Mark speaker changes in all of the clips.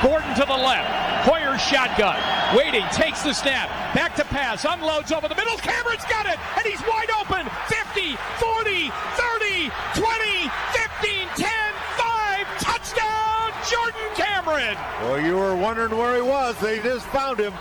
Speaker 1: Gordon to the left. Hoyer shotgun. Waiting, takes the snap. Back to pass, unloads over the middle. Cameron's got it, and he's wide open. 50, 40, 30, 20, 15, 10, 5. Touchdown, Jordan Cameron.
Speaker 2: Well, you were wondering where he was. They just found him.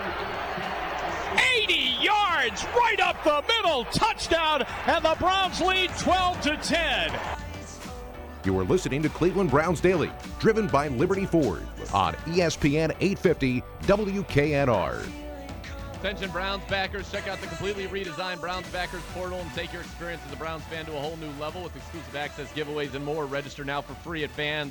Speaker 1: 80 yards, right up the middle. Touchdown, and the Browns lead 12-10.
Speaker 3: You are listening to Cleveland Browns Daily, driven by Liberty Ford on ESPN 850 WKNR.
Speaker 4: Attention Browns backers, check out the completely redesigned Browns Backers portal and take your experience as a Browns fan to a whole new level with exclusive access, giveaways, and more. Register now for free at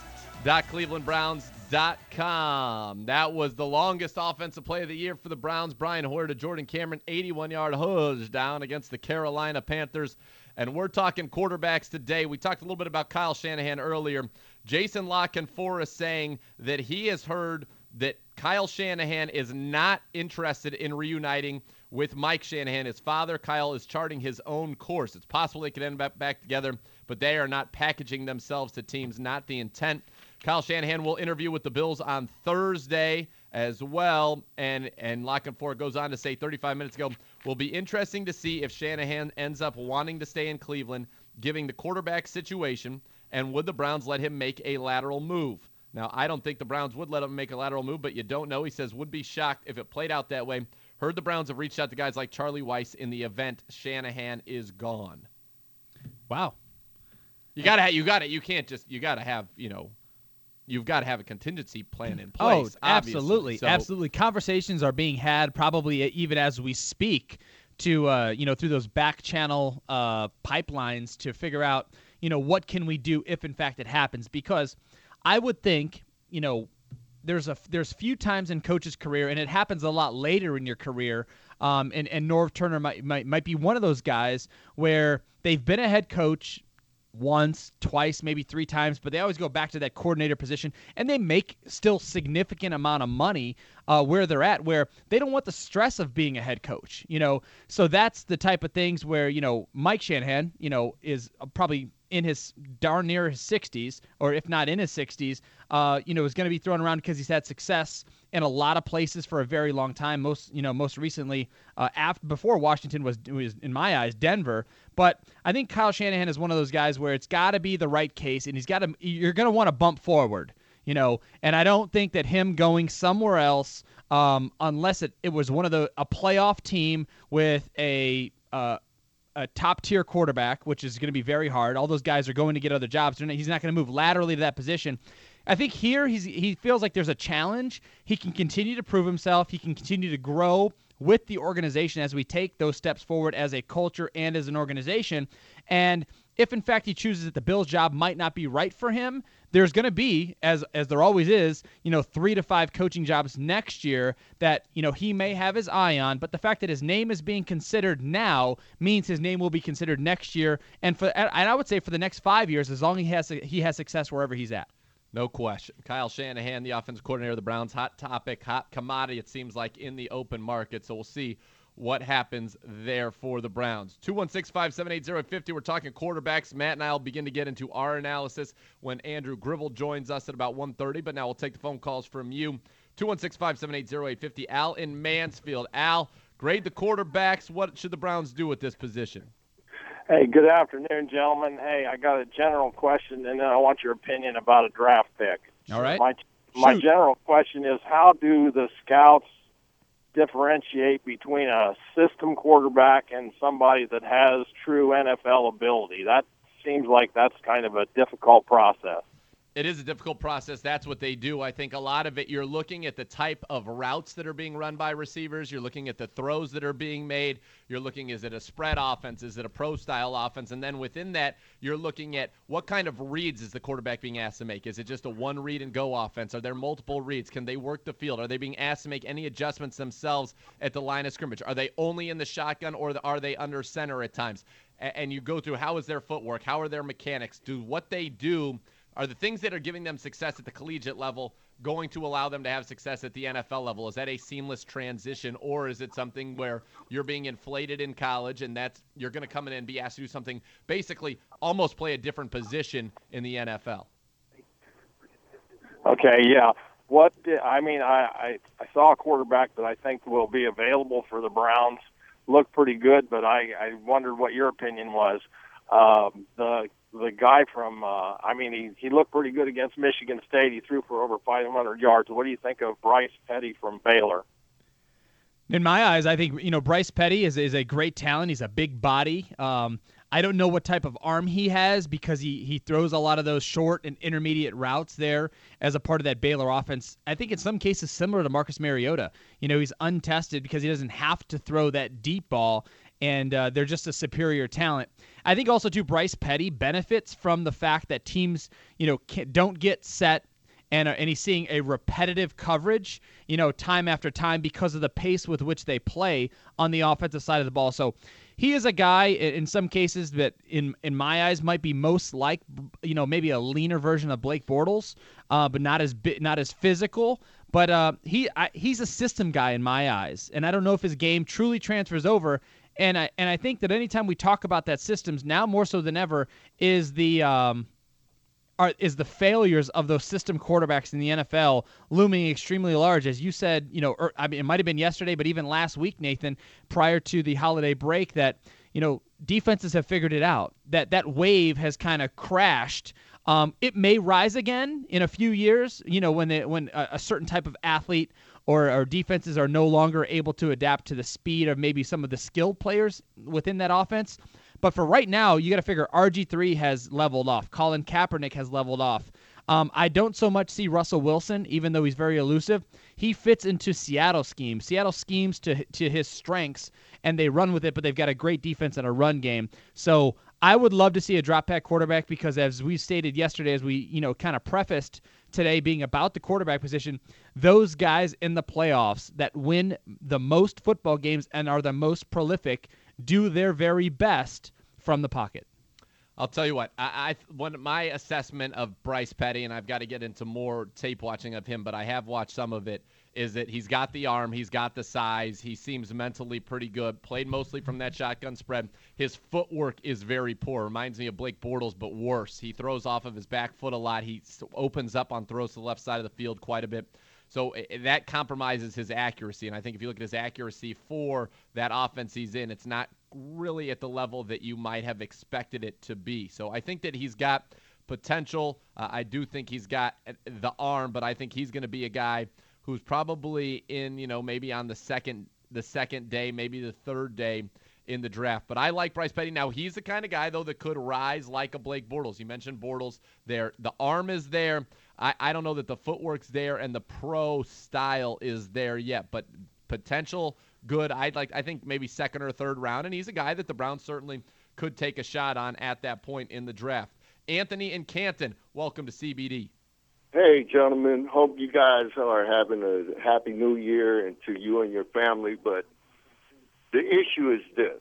Speaker 4: fans.clevelandbrowns.com. That was the longest offensive play of the year for the Browns. Brian Hoyer to Jordan Cameron, 81-yard touchdown against the Carolina Panthers. And we're talking quarterbacks today. We talked a little bit about Kyle Shanahan earlier. Jason La Canfora saying that he has heard that Kyle Shanahan is not interested in reuniting with Mike Shanahan. His father, Kyle, is charting his own course. It's possible they could end up back together, but they are not packaging themselves to teams, not the intent. Kyle Shanahan will interview with the Bills on Thursday as well. And La Canfora goes on to say 35 minutes ago, will be interesting to see if Shanahan ends up wanting to stay in Cleveland, giving the quarterback situation, and would the Browns let him make a lateral move? Now, I don't think the Browns would let him make a lateral move, but you don't know. He says would be shocked if it played out that way. Heard the Browns have reached out to guys like Charlie Weiss in the event Shanahan is gone.
Speaker 5: Wow.
Speaker 4: You got to you can't just, you got to have, you've got to have a contingency plan in place.
Speaker 5: Oh, absolutely. Absolutely. Conversations are being had probably even as we speak to, through those back channel pipelines to figure out, what can we do if, in fact, it happens? Because I would think, there's few times in coach's career, and it happens a lot later in your career, and Norv Turner might be one of those guys where they've been a head coach once, twice, maybe three times, but they always go back to that coordinator position, and they make still significant amount of money where they're at, where they don't want the stress of being a head coach, So that's the type of things where, Mike Shanahan, is probably in his darn near his 60s, or if not in his 60s, is going to be thrown around because he's had success in a lot of places for a very long time. Most recently, before Washington was in my eyes Denver. But I think Kyle Shanahan is one of those guys where it's got to be the right case, and you're going to want to bump forward, And I don't think that him going somewhere else, unless it was a playoff team with a top-tier quarterback, which is going to be very hard. All those guys are going to get other jobs. He's not going to move laterally to that position. I think here he feels like there's a challenge. He can continue to prove himself. He can continue to grow with the organization as we take those steps forward as a culture and as an organization. And if, in fact, he chooses that the Bills job might not be right for him, there's going to be, as there always is, 3 to 5 coaching jobs next year that, he may have his eye on. But the fact that his name is being considered now means his name will be considered next year. And I would say for the next 5 years, as long as he has success wherever he's at.
Speaker 4: No question. Kyle Shanahan, the offensive coordinator of the Browns, hot topic, hot commodity, it seems like, in the open market. So we'll see what happens there for the Browns. 216-578-0850. We're talking quarterbacks. Matt and I will begin to get into our analysis when Andrew Gribble joins us at about 1:30. But now we'll take the phone calls from you. 216-578-0850. Al in Mansfield. Al, grade the quarterbacks. What should the Browns do with this position?
Speaker 6: Hey, good afternoon, gentlemen. Hey, I got a general question, and then I want your opinion about a draft pick.
Speaker 5: All right.
Speaker 6: My general question is, how do the scouts differentiate between a system quarterback and somebody that has true NFL ability? That seems like that's kind of a difficult process.
Speaker 4: It is a difficult process. That's what they do. I think a lot of it, you're looking at the type of routes that are being run by receivers. You're looking at the throws that are being made. You're looking, is it a spread offense? Is it a pro-style offense? And then within that, you're looking at what kind of reads is the quarterback being asked to make? Is it just a one-read-and-go offense? Are there multiple reads? Can they work the field? Are they being asked to make any adjustments themselves at the line of scrimmage? Are they only in the shotgun, or are they under center at times? And you go through, how is their footwork? How are their mechanics? Do what they do – are the things that are giving them success at the collegiate level going to allow them to have success at the NFL level? Is that a seamless transition, or is it something where you're being inflated in college and you're going to come in and be asked to do something, basically almost play a different position in the NFL?
Speaker 6: Okay, yeah. I saw a quarterback that I think will be available for the Browns. Looked pretty good, but I wondered what your opinion was. The guy from, he looked pretty good against Michigan State. He threw for over 500 yards. What do you think of Bryce Petty from Baylor?
Speaker 5: In my eyes, I think, Bryce Petty is a great talent. He's a big body. I don't know what type of arm he has because he throws a lot of those short and intermediate routes there as a part of that Baylor offense. I think in some cases similar to Marcus Mariota. He's untested because he doesn't have to throw that deep ball, and they're just a superior talent. I think also, too, Bryce Petty benefits from the fact that teams, don't get set, and he's seeing a repetitive coverage, time after time because of the pace with which they play on the offensive side of the ball. So he is a guy in some cases that, in my eyes, might be most like, maybe a leaner version of Blake Bortles, but not as physical. But he's a system guy in my eyes, and I don't know if his game truly transfers over. And I think that anytime we talk about that systems, now more so than ever, is the failures of those system quarterbacks in the NFL looming extremely large. As you said, it might have been yesterday, but even last week, Nathan, prior to the holiday break, that, defenses have figured it out. That wave has kind of crashed. It may rise again in a few years, when a certain type of athlete or defenses are no longer able to adapt to the speed of maybe some of the skilled players within that offense. But for right now, you got to figure RG3 has leveled off. Colin Kaepernick has leveled off. I don't so much see Russell Wilson, even though he's very elusive. He fits into Seattle schemes. Seattle schemes to his strengths, and they run with it, but they've got a great defense and a run game. So I would love to see a drop-back quarterback because, as we stated yesterday, as we kind of prefaced today being about the quarterback position, those guys in the playoffs that win the most football games and are the most prolific do their very best from the pocket.
Speaker 4: I'll tell you what, my assessment of Bryce Petty, and I've got to get into more tape watching of him, but I have watched some of it, is that he's got the arm, he's got the size, he seems mentally pretty good, played mostly from that shotgun spread. His footwork is very poor. Reminds me of Blake Bortles, but worse. He throws off of his back foot a lot. He opens up on throws to the left side of the field quite a bit. So that compromises his accuracy. And I think if you look at his accuracy for that offense he's in, it's not really at the level that you might have expected it to be. So I think that he's got potential. I do think he's got the arm, but I think he's going to be a guy who's probably in, maybe on the second day, maybe the third day in the draft. But I like Bryce Petty. Now, he's the kind of guy, though, that could rise like a Blake Bortles. You mentioned Bortles there. The arm is there. I don't know that the footwork's there and the pro style is there yet, but potential good. I think maybe second or third round, and he's a guy that the Browns certainly could take a shot on at that point in the draft. Anthony in Canton, welcome to CBD.
Speaker 7: Hey, gentlemen. Hope you guys are having a happy new year, and to you and your family. But the issue is this.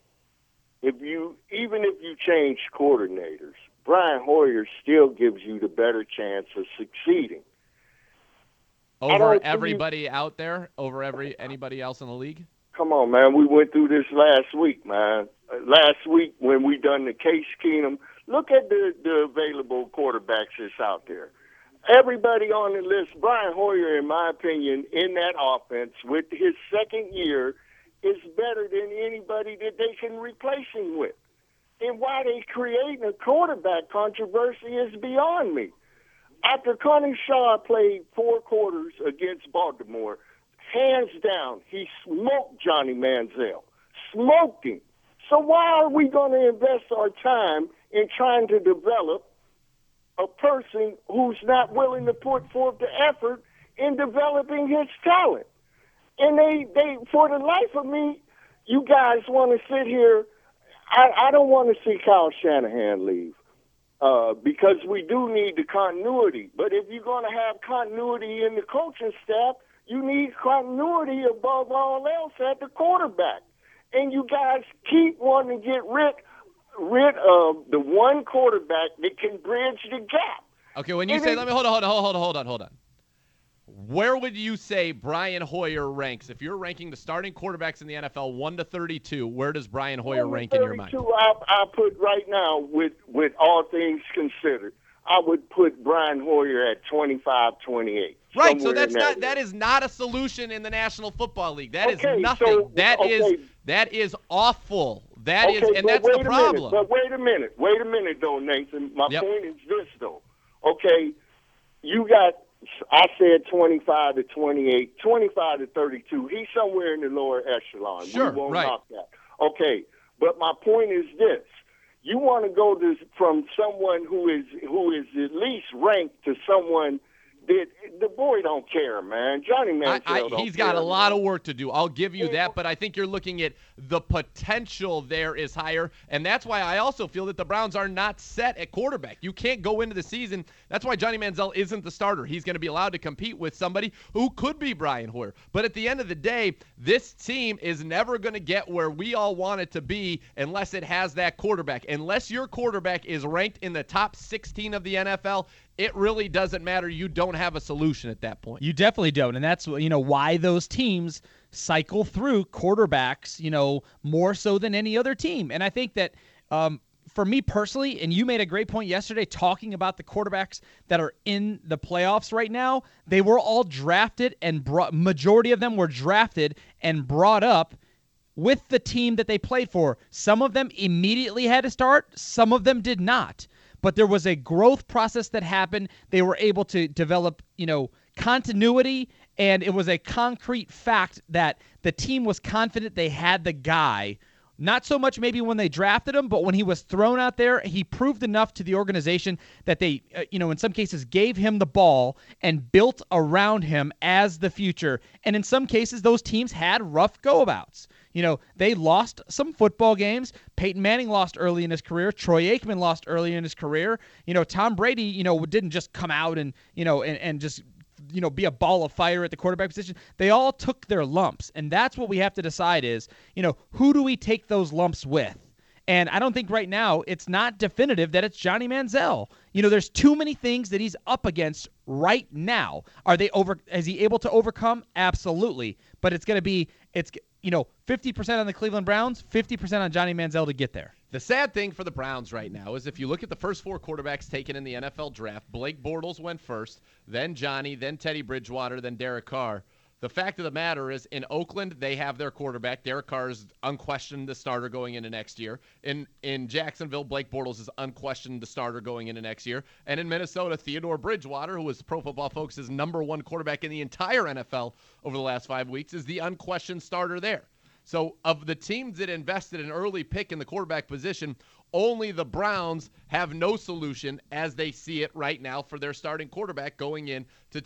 Speaker 7: Even if you change coordinators, Brian Hoyer still gives you the better chance of succeeding.
Speaker 4: Over everybody out there? Over anybody else in the league?
Speaker 7: Come on, man. We went through this last week, man. Last week when we done the Case Keenum, look at the available quarterbacks that's out there. Everybody on the list, Brian Hoyer, in my opinion, in that offense with his second year is better than anybody that they can replace him with. And why they creating a quarterback controversy is beyond me. After Connie Shaw played 4 quarters against Baltimore, hands down, he smoked Johnny Manziel. Smoked him. So why are we going to invest our time in trying to develop a person who's not willing to put forth the effort in developing his talent? And they for the life of me, you guys want to sit here. I don't want to see Kyle Shanahan leave because we do need the continuity. But if you're going to have continuity in the coaching staff, you need continuity above all else at the quarterback. And you guys keep wanting to get rid of the one quarterback that can bridge the gap.
Speaker 4: Okay, when you say, hold on. Where would you say Brian Hoyer ranks? If you're ranking the starting quarterbacks in the NFL 1 to 32, where does Brian Hoyer rank in your mind?
Speaker 7: I put right now, with all things considered, I would put Brian Hoyer at 25-28.
Speaker 4: Right, so that is not a solution in the National Football League. That is nothing.
Speaker 7: So,
Speaker 4: that is awful. And that's the problem.
Speaker 7: But wait a minute, though, Nathan. My point is this, though. Okay, you got, I said 25-28, 25-32. He's somewhere in the lower echelon.
Speaker 4: Sure,
Speaker 7: we won't
Speaker 4: right.
Speaker 7: knock that. Okay, but my point is this. You want to go from someone who is at least ranked to someone that the boy don't care, man. Johnny Manziel
Speaker 4: he's got a lot of work to do. I'll give you that, but I think you're looking at the potential there is higher, and that's why I also feel that the Browns are not set at quarterback. You can't go into the season. That's why Johnny Manziel isn't the starter. He's going to be allowed to compete with somebody who could be Brian Hoyer. But at the end of the day, this team is never going to get where we all want it to be unless it has that quarterback. Unless your quarterback is ranked in the top 16 of the NFL, it really doesn't matter. You don't have a solution at that point.
Speaker 5: You definitely don't, and that's why those teams cycle through quarterbacks, more so than any other team. And I think that for me personally, and you made a great point yesterday talking about the quarterbacks that are in the playoffs right now, they were all drafted and majority of them were drafted and brought up with the team that they played for. Some of them immediately had to start, some of them did not. But there was a growth process that happened. They were able to develop, continuity, and it was a concrete fact that the team was confident they had the guy. Not so much maybe when they drafted him, but when he was thrown out there, he proved enough to the organization that they, in some cases gave him the ball and built around him as the future. And in some cases, those teams had rough go-abouts. They lost some football games. Peyton Manning lost early in his career. Troy Aikman lost early in his career. Tom Brady, didn't just come out and just be a ball of fire at the quarterback position. They all took their lumps, and that's what we have to decide is, who do we take those lumps with? And I don't think right now it's not definitive that it's Johnny Manziel. There's too many things that he's up against right now. Is he able to overcome? Absolutely. But it's going to be 50% on the Cleveland Browns, 50% on Johnny Manziel to get there.
Speaker 4: The sad thing for the Browns right now is if you look at the first four quarterbacks taken in the NFL draft, Blake Bortles went first, then Johnny, then Teddy Bridgewater, then Derek Carr. The fact of the matter is in Oakland, they have their quarterback. Derek Carr is unquestioned the starter going into next year. In Jacksonville, Blake Bortles is unquestioned the starter going into next year. And in Minnesota, Theodore Bridgewater, who was Pro Football Focus's number one quarterback in the entire NFL over the last 5 weeks, is the unquestioned starter there. So of the teams that invested an early pick in the quarterback position, only the Browns have no solution as they see it right now for their starting quarterback going into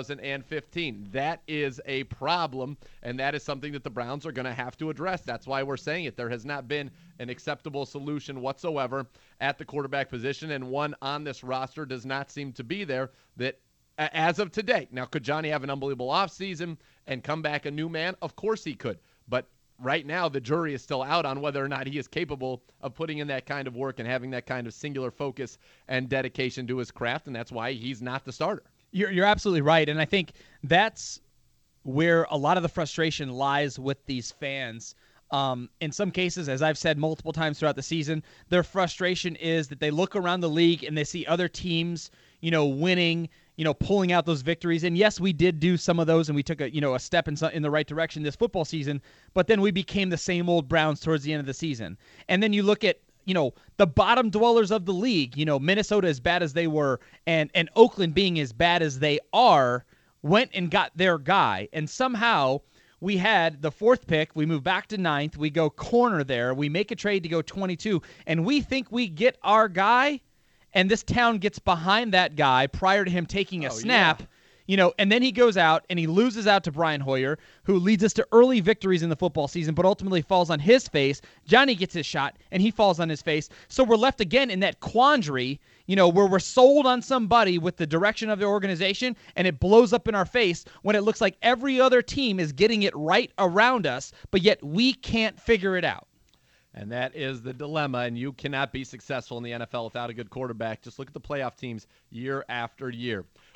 Speaker 4: 2015. That is a problem, and that is something that the Browns are going to have to address. That's why we're saying it. There has not been an acceptable solution whatsoever at the quarterback position, and one on this roster does not seem to be there that as of today. Now, could Johnny have an unbelievable offseason and come back a new man? Of course he could, but right now, the jury is still out on whether or not he is capable of putting in that kind of work and having that kind of singular focus and dedication to his craft, and that's why he's not the starter.
Speaker 5: You're absolutely right, and I think that's where a lot of the frustration lies with these fans. In some cases, as I've said multiple times throughout the season, their frustration is that they look around the league and they see other teams, winning, pulling out those victories. And yes, we did do some of those, and we took a step in the right direction this football season. But then we became the same old Browns towards the end of the season. And then you look at the bottom dwellers of the league. Minnesota as bad as they were, and Oakland being as bad as they are, went and got their guy, and somehow we had the fourth pick. We move back to 9th. We go corner there. We make a trade to go 22, and we think we get our guy, and this town gets behind that guy prior to him taking a snap. And then he goes out and he loses out to Brian Hoyer, who leads us to early victories in the football season, but ultimately falls on his face. Johnny gets his shot, and he falls on his face. So we're left again in that quandary, where we're sold on somebody with the direction of the organization, and it blows up in our face when it looks like every other team is getting it right around us, but yet we can't figure it out.
Speaker 4: And that is the dilemma, and you cannot be successful in the NFL without a good quarterback. Just look at the playoff teams year after year.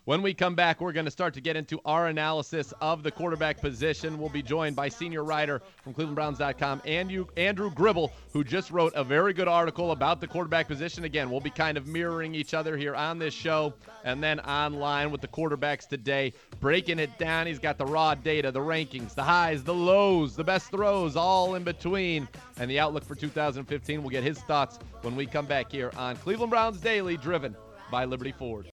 Speaker 4: When we come back, we're going to start to get into our analysis of the quarterback position. We'll be joined by senior writer from ClevelandBrowns.com, Andrew Gribble, who just wrote a very good article about the quarterback position. Again, we'll be kind of mirroring each other here on this show and then online with the quarterbacks today, breaking it down. He's got the raw data, the rankings, the highs, the lows, the best throws, all in between, and the outlook for 2015. We'll get his thoughts when we come back here on Cleveland Browns Daily, driven by Liberty Ford.